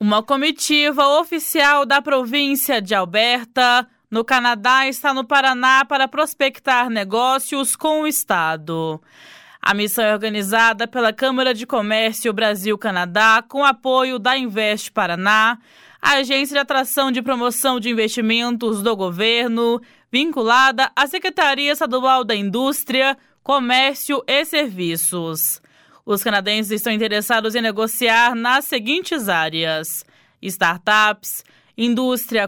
Uma comitiva oficial da província de Alberta, no Canadá, está no Paraná para prospectar negócios com o estado. A missão é organizada pela Câmara de Comércio Brasil-Canadá, com apoio da Invest Paraná, a agência de atração de promoção de investimentos do governo, vinculada à Secretaria Estadual da Indústria, Comércio e Serviços. Os canadenses estão interessados em negociar nas seguintes áreas: startups, indústria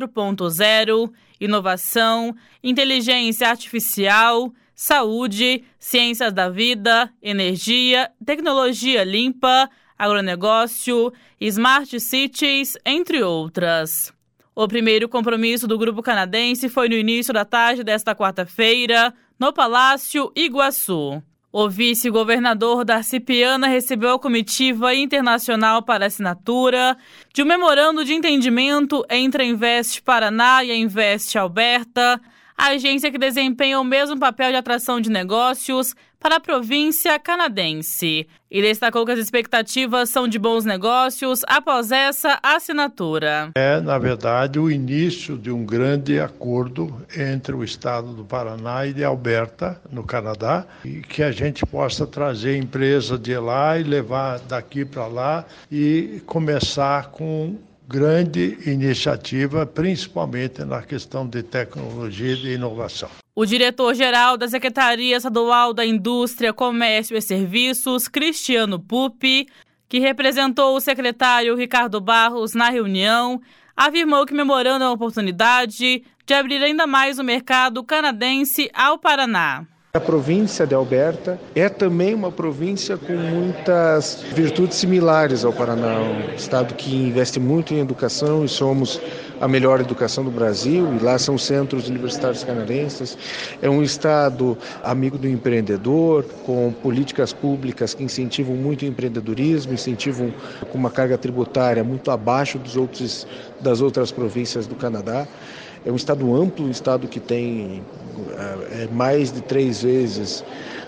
4.0, inovação, inteligência artificial, saúde, ciências da vida, energia, tecnologia limpa, agronegócio, smart cities, entre outras. O primeiro compromisso do grupo canadense foi no início da tarde desta quarta-feira, no Palácio Iguaçu. O vice-governador Darcy Piana recebeu a comitiva internacional para assinatura de um memorando de entendimento entre a Invest Paraná e a Invest Alberta, a agência que desempenha o mesmo papel de atração de negócios para a província canadense. E destacou que as expectativas são de bons negócios após essa assinatura. É, na verdade, o início de um grande acordo entre o estado do Paraná e de Alberta, no Canadá, e que a gente possa trazer empresa de lá e levar daqui para lá e começar com grande iniciativa, principalmente na questão de tecnologia e de inovação. O diretor-geral da Secretaria Estadual da Indústria, Comércio e Serviços, Cristiano Pupi, que representou o secretário Ricardo Barros na reunião, afirmou que o memorando é uma oportunidade de abrir ainda mais o mercado canadense ao Paraná. A província de Alberta é também uma província com muitas virtudes similares ao Paraná, um estado que investe muito em educação e somos a melhor educação do Brasil, e lá são centros universitários canadenses. É um estado amigo do empreendedor, com políticas públicas que incentivam muito o empreendedorismo, incentivam com uma carga tributária muito abaixo das outras províncias do Canadá. É um estado amplo, um estado que tem mais de 3 vezes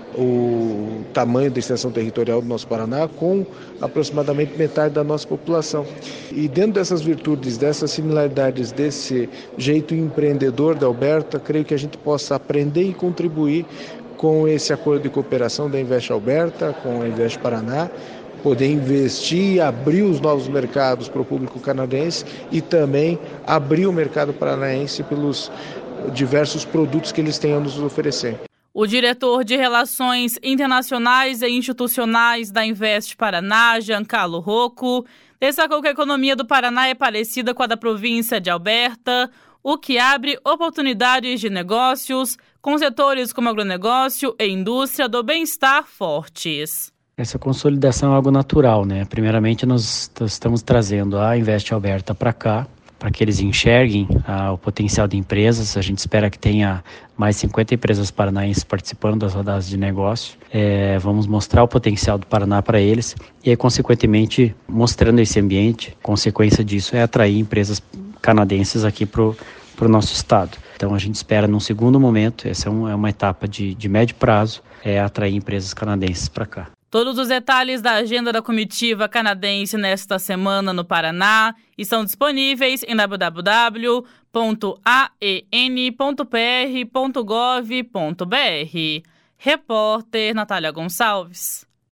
o tamanho da extensão territorial do nosso Paraná, com aproximadamente metade da nossa população. E dentro dessas virtudes, dessas similaridades, desse jeito empreendedor da Alberta, creio que a gente possa aprender e contribuir com esse acordo de cooperação da Invest Alberta, com a Invest Paraná, poder investir, abrir os novos mercados para o público canadense e também abrir o mercado paranaense pelos diversos produtos que eles têm a nos oferecer. O diretor de Relações Internacionais e Institucionais da Invest Paraná, Giancarlo Rocco, destacou que a economia do Paraná é parecida com a da província de Alberta, o que abre oportunidades de negócios com setores como agronegócio e indústria do bem-estar fortes. Essa consolidação é algo natural, né? Primeiramente, nós estamos trazendo a Invest Alberta para cá, para que eles enxerguem o potencial de empresas. A gente espera que tenha mais 50 empresas paranaenses participando das rodadas de negócio. Vamos mostrar o potencial do Paraná para eles e, aí, consequentemente, mostrando esse ambiente, consequência disso é atrair empresas canadenses aqui para o nosso estado. Então, a gente espera, num segundo momento, essa é uma etapa de médio prazo, atrair empresas canadenses para cá. Todos os detalhes da agenda da comitiva canadense nesta semana no Paraná estão disponíveis em www.aen.pr.gov.br. Repórter Natália Gonçalves.